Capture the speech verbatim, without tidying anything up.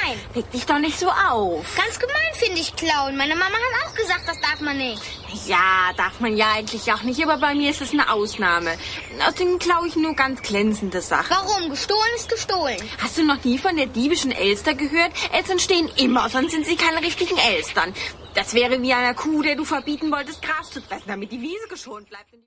gemein. Reg dich doch nicht so auf. Ganz gemein finde ich klauen. Meine Mama hat auch gesagt, das darf man nicht. Ja, darf man ja eigentlich auch nicht, aber bei mir ist es eine Ausnahme. Außerdem klaue ich nur ganz glänzende Sachen. Warum? Gestohlen ist gestohlen. Hast du noch nie von der diebischen Elster gehört? Elstern stehen immer, sonst sind sie keine richtigen Elstern. Das wäre wie einer Kuh, der du verbieten wolltest, Gras zu fressen, damit die Wiese geschont bleibt.